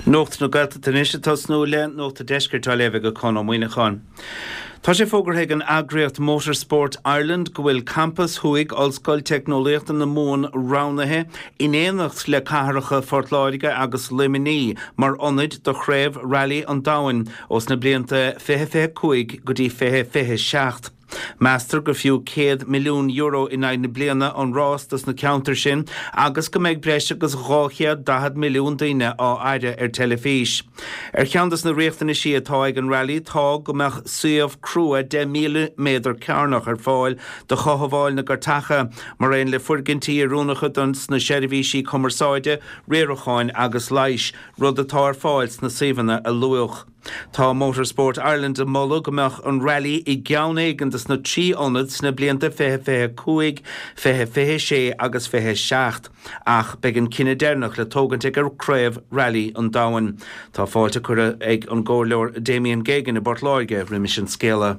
Nocht no gata tanisha tas no le nocht deskir taleve go kon am wine khan. Tá sé fógur an agriacht Motorsport Ireland gohfuil campus huig allscoil technoliacht an na món rounathe in éanacht le caharacha fortláidige agus liminí mar onid do chréibh rally an dain os na blianta 25 go dtí 26. Master go fiú €100 million in aine bliana an rástas na counter sin agus go méid breise agus ráchia 10 milliún daine á aire telefís. Cheandas na riachtainna si atá ag an rally tá go meach suamh crua 10,000 méadar cearnach fáil do chohabháil na gartacha mar réon le furgintí rúnacha dons na seirbhísí commerceáide, réaracháin agus leish rud atá fáils na saomhanna a luach. Tá Motorsport Ireland a molla go meach an rally I gceann éigeantas na trí onad sna blianta 25, 26 agus 27 ach beagin cinenne déirnach le tógant ag ar craibh rally an dain. Tá fáilte cura ag an ggóirleor Damien Geoghegan I Bortláige rimis an scéala.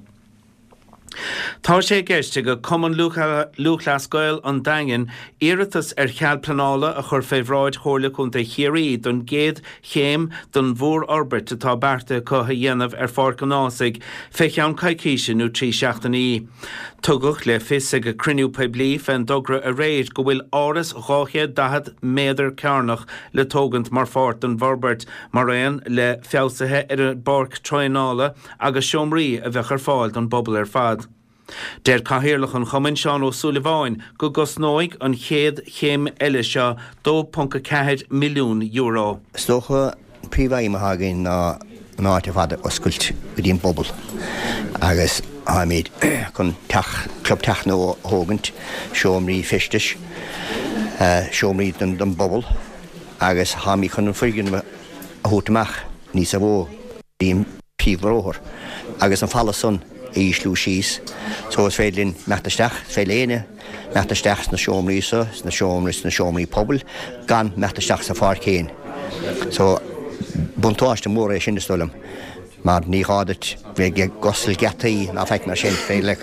Tá sé geiste go cuman luchlascoil an dain iiritas cheall planála a chur féhráid chóirla chunta chiaí don géad chéim don mhór orbit atá berta cotha dhéanamh fárcanásig feiceann caiiciise nó trí seachtaí. Tugach le fis ag a criniú peblí fan dogra a réid go bhfuil áras ráche 10 méadar cearnach le tógant mar fárt an Vorbert mar réan le feabhsathe ar a barc troinála agus siomraí a bheith ar fáil don bobbal ar fad. Der cahirirlach an chumann Seán Ó Suilleabháin go gosnóig an chéad chéim eile seo €2.4 milliún. Stocha príomhaim a hagan ná áte fada oscailt go dtíon bobbal agus haimid chun club techno hógant seomraí fistis seomraí don bobbal agus haimid chun an fuigeann a thutamach níos a bhó díon príomhróthir agus an fallason Íslú síos, so is féidirlinn meachtasteach, féiléine, meachtasteach na seomraísa, na seomraí pobl, gan meachtasteach sa fár céin. So, buntáiste mór é sin na stolam, mar ní hádat bheith gosil getaí na feic mar sin féile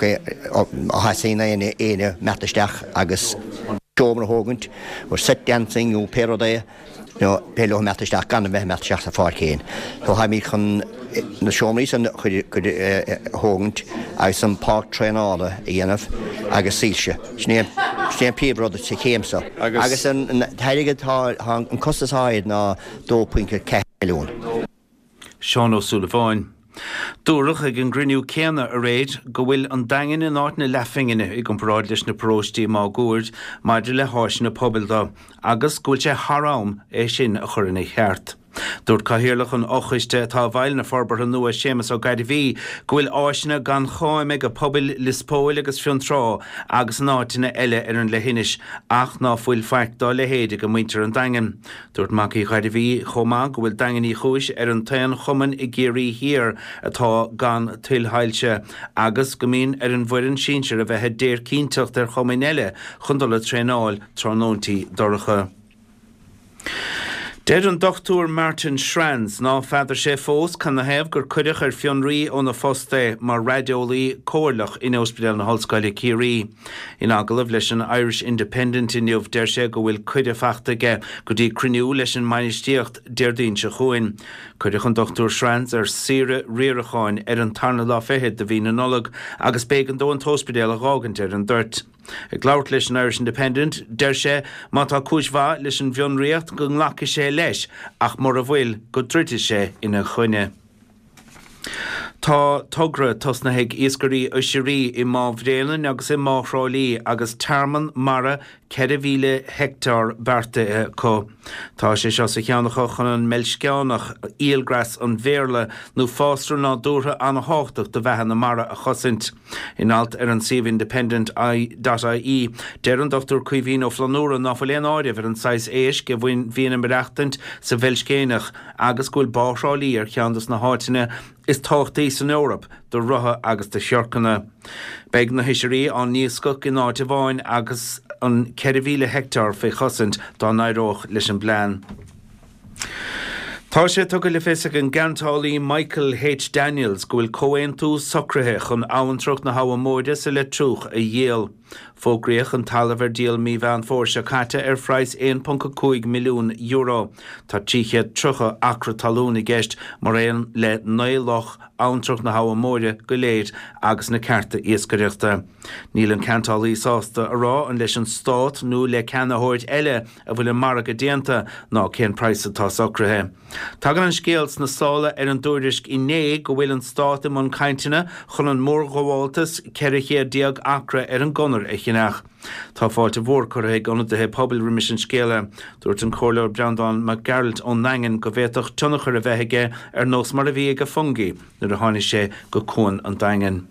a hasaína éine meachtasteach agus seomra hógant, or set dancing ú pérodéa, no pelo meachtasteach gan bheith meachtasteach sa fár céin. So haimid chun na seomraí san chud hógant agus an park trénála I dhéanamh agus síse. Snéan príomhróda sa chéimsa. Agus an thairige an costas háid ná €2.4 milliún. Seán Ó Suilleabháin. Dúrach ag an griniú céanna a réid go bhfuil an dain in áit na lefingine ag an práid leis na próistí má gúirt maidir le háis na pobalda agus gúil sé tharám é sin a churanna cheart. Dúirt cahirirlach an ochiste tá bhail na forbar an nua sémas ó gaidir bhí gohfuil áisina gan cháim ag a pobil lispóil agus fiontrá agus náitina eile ar an lehinis ach ná fuil feictá le héide go muintear an dain. Dúirt mací gaidir bhí chomá go bhfuil dain í chúis ar an tain chuman I géirí hir atá gan tilhailse agus go mín ar an bhuirin sínsir a bheithe déir cínteacht ar chumain eile chundala trénáil trónóntaí doracha. Dead an Dr. Martin Schranz ná feidir sé fós can na hebh gur cuideach ar fionraí ó na fosta mar radiolaí cóirlach in Ospidéal na Hallscoile Ciarí. In agalah leis an Irish Independent inniuh deir sé go bhfuil cuide feachtaige go dtí criniú leis an mainistíocht déirdaoin se chuin. Cuideach an Dr. Schranz ar sire riaracháin ar an tarna lá fehead de bhí na nullag agus bégan dó an Ospidéal a gágant ar an dúirt. Ag labhairt leis an Irish Independent, deir sé má tá cúisbhá leis an bhionraíocht go nglacha sé leis ach mar a bhfuil go drite sé ina chuine. Tá tugra tosna heag iascarí uisirí I mábhréalan agus I máthrálaí agus terman mara 4,000 hectar berta có. Tá sé seo sa cheannacha chun an meilsceannach íalgras an bhéarla nó fástra ná dúrtha an háchtach do bheithe na mara a chosint. In alt ar an Siomh Independent.ie deir an Dr. Caoimhín Ó Flanúra ná fuil éon áireamh ar an 6 éis go bhfuin bhíanam reachtant sa bheilscéannach agus gúil báthrálaí ar cheandas na háiteine is táchtaí san Eorop do rutha agus de seorcanna. Beag na hiisiirí an níos scoc in áit bháin agus an 4,000 hectar fé chosint dá nairóch leis an blean. Tá sé tugadh le fios an gantálaí Michael H. Daniels go bhfuil comhaontú socrathe chun abhantrach na habha móide sa le trúch a dhéal. Fógriach an talamhar díal mí bhean fórse caite freies 1.5 milliún euro. Tá tíche trucha acra talún I gceist mar réon le 9 loch antrach na hawa móire go léir agus na carta iascareachta. Níl an cantálaí sásta ará an leis an stát nó le ceannahóirt eile a bhfuil an marga déanta ná cén praisa tá socrathe. Tagan an scéals na sála an dúirisc I né go bhfuil an stát am an caintina chun an mór gháiltas ceirichéar diaag acra an gunnar a chinach. Tá fáilte bhór chutha gonadthe pobail rimis an scéile dúirt an chomhlóir Brandon McGarrett ón Nangan go bhéadach tunnachar a bheithaige nós mar a bhí go fungi nuair a tháinig sé go cún an daingan.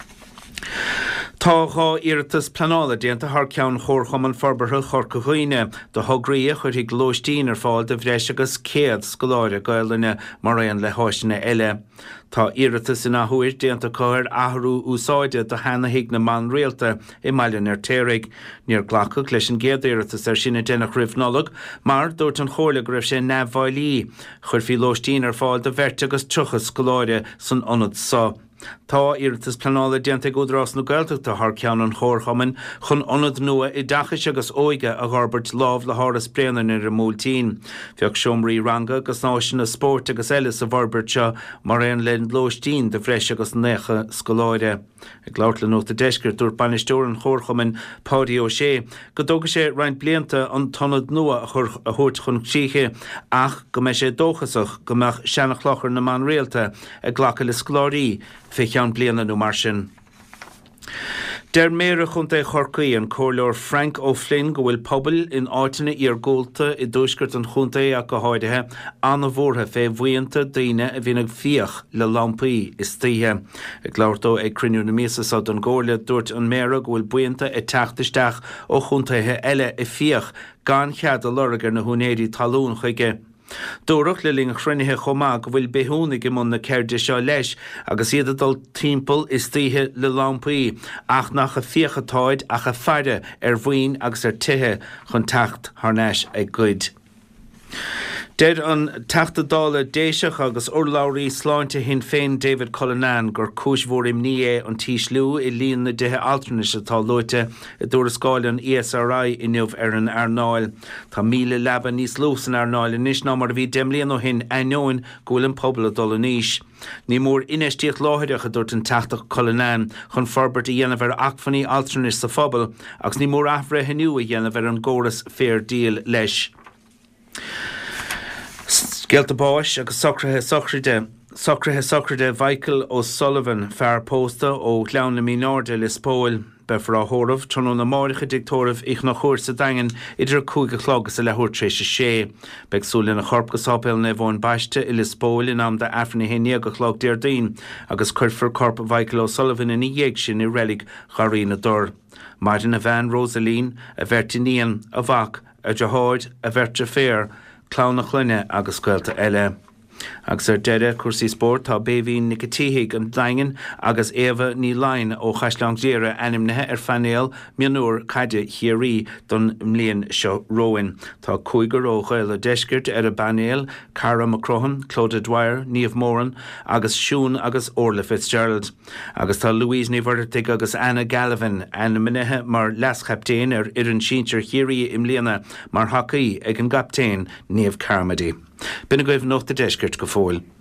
Tá gá iirtas planála déanta thar ceann chórcham an forbartha chorca chuoine do thograí chuirtí glóistín fáil de bhreis agus céad scoláire gailline mar réon le háisina eile. Tá iirtas in athúir déanta cáir athrú úsáide do hena hiag na man réalta I maileann téirigh. Níor ghlacadh leis an géad iirtas sinna dénach rifnolog, mar dúirt an chomhlaigh go raibh sé neamhhailí chuir fí lóistín fáil de bheirt agus truchas scoláire san ionad sa. Tá iirtas planála déanta gódrás nó gailteachta thar ceann an chórchaman chun ionad nua I dachas agus óige a gharbert lámh le háras breanan ar a múltín. Bheadh siomraí ranga agus náisina spórt agus eile sa bharbert seo mar réon len glóistín de bhreis agus necha scoláire. Ag láirtla nóta deisceir dúirt bainisteoir an chórchaman Páidí Ó Sé go dógadh sé roinnt blianta an tonad nua a thuirt chun tíche ach go mbeidh sé dóchasach go mbeadh seannach lochar na man réalta ag ghlacha le scoláirí fé ceann bliana nó mar sin. Der méire chunta chorcaí an chomhlóir Frank O'Flynn go bhfuil pobail in áitina ar ggóilta I dúisgurt an chunta a go háidethe anna bhórtha fé bhuianta daoine a bhíonn fíoch le lampaí is títhe. Ag láirtó ag cruinniú na míasas an ggóla dúirt an méire go bhfuil buanta I teachtasteach ó chuntathe eile I fíoch gan chead a lorgar na húnéirí talún chuige. Dúrach le ling chruinithe chomá go bhfuil bethúnig I mún na céirde seo leis agus iad dul timpeall is títhe le lampaí ach nach a fíochatáid ach a feirde bhuain agus tithe chun teacht thneis ag gcuid. Dead an teachtadála déiseach agus urlaurí sláinte hin féin David Cullinan gur cúismhór imní an tíslú I líon na dithe altranis atá loite I dúra scáil an ESRI I nuamh an Arnáil. Tá míle leaba níos lús an Arnáil inis ná mar a bhí déimlíon ó hin aineoin gúil an pobl a dul níos. Ní mór inistíocht láthaideach a dúirt an teachtaach Cullinan chun forbert I dhéanamh achfaní altranis sa phobal agus ní mór aithre hiniu a dhéanamh an gcóras fair deal leis. Gelta báis agus socrathe Michael O'Sullivan fear pósta ó Gleann na Mínáirde le spóil befra thóramh trúna na máiricha dictóramh ich nach chóir sa daingan idir 5:00 sa lethúir tréise sé. Beagsúla na chorp go sápéil na bhón baiste I le spóil in am de afrna héine go chlog déirdaoin agus chuirfar corp Michael O'Sullivan in dhéag sin I relic charí na dor. Martin a Van Rosaline a bhertiníon a bhac a deáid a bhertre fér clán chluine agus scoilta eile. Agus deire cuasaí spórt tá béhín Nicotíigh an daingan agus éha ní lein ó chaisleangdéire animnithe fanéal mianúr caide chiarí don mlíon seo roin. Tá 5 óchail a deiscirt a banéal Cara McCrohan, Claudia Dwyer, Niamh Moran agus Siún agus Orla Fitzgerald. Agus tá Louise Ní agus Anna Gallivan an minithe mar leschaptéin idir síintear chiarí imlíana mar hacaí ag an gaptéin Niamh Carmody. Bina goibh nóta deiscirt go fóil.